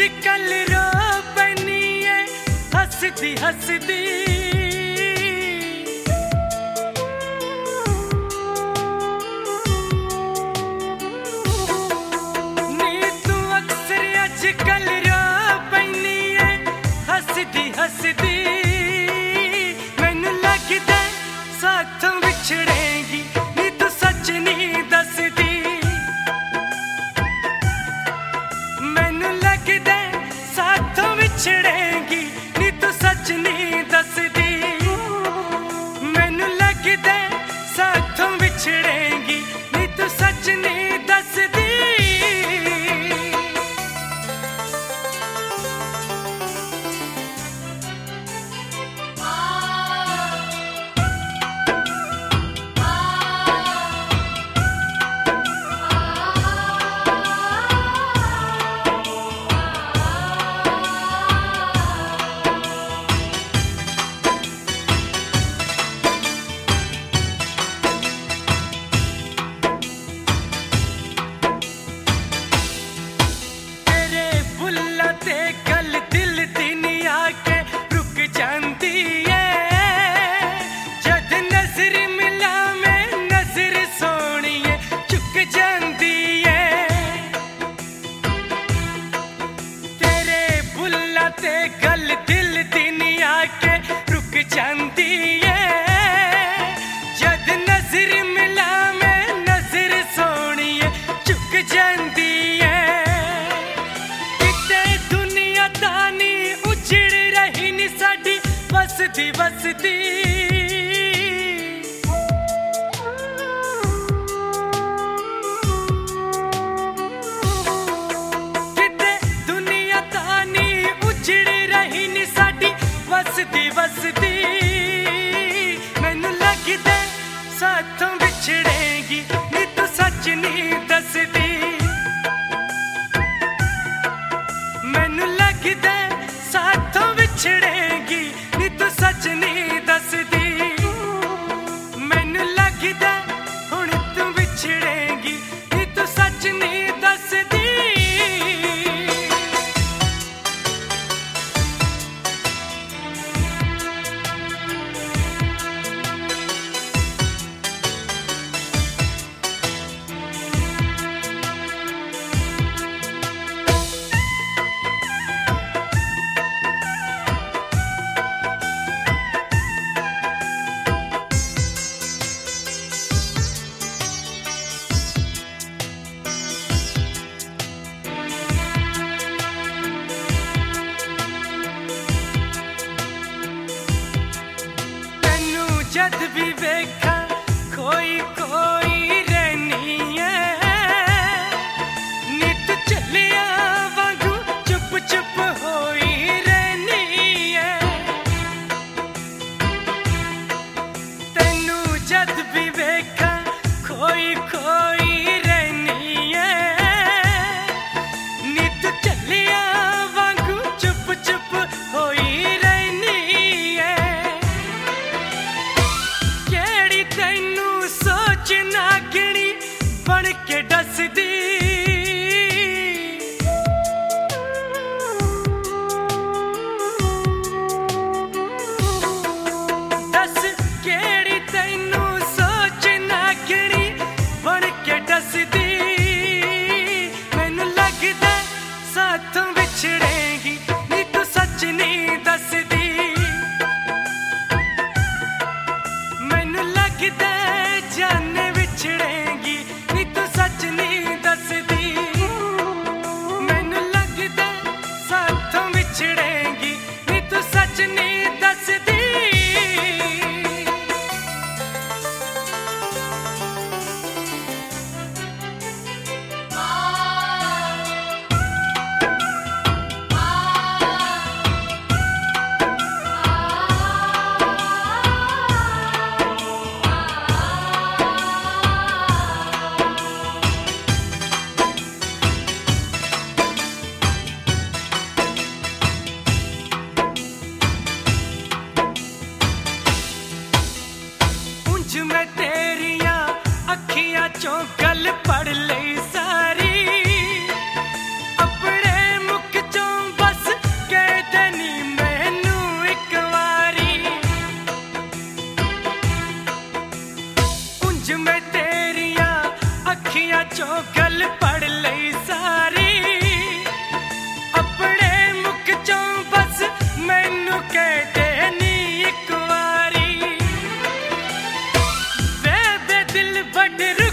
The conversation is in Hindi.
कल रो बनी है हसदी हसदी। नी तू अक्सर अज कल रो बनी है हसदी हसदी। मैनू लगदा साथों बिछड़ेगी नी तू सच नहीं दसदी। बिछड़ेगी नी तू सच नहीं दसदी। मैनू लगदा साथों बिछड़ेगी नी तू सच नहीं दसदी। गल दिल दिन आके रुक जाती है। जद नजर मिला मैं नजर सोनिए चुक जाती है। किते दुनिया तानी उजड़ रही नी साडी बसदी बसदी। बसदी बसदी मैनू लगदा साथों बिछड़ेगी नी तू सच नहीं दसदी। मैनू लगदा साथों बिछड़ेगी नी तू सच नहीं दसदी। मैनू लगदा हुण तू बिछड़ेगी नी तू सच नहीं दसदी। जद भी वेखा कोई कोई रहनी है। नित चलिया वांगू चुप चुप होई रहनी है। तेनू जद भी वेखा कोई कोई रहनी है। नित चलिया वांगू चुप चुप होई बन के डसदी। दस केड़ी तैनू सोच नागणी बन के डसदी। मैनू लगदा साथों बिछड़ेगी नी तू सच नहीं दसदी। मैनू लगदा जाने बिछड़ेगी नी तू सच नहीं दसदी। मैनू लगदा साथों बिछड़ेगी नी तू सच नहीं दसदी। अखियां चों गल पढ़ लई सारी अपने मुख चों बस मैनू कह दे नी एक वारी वे दिल बड़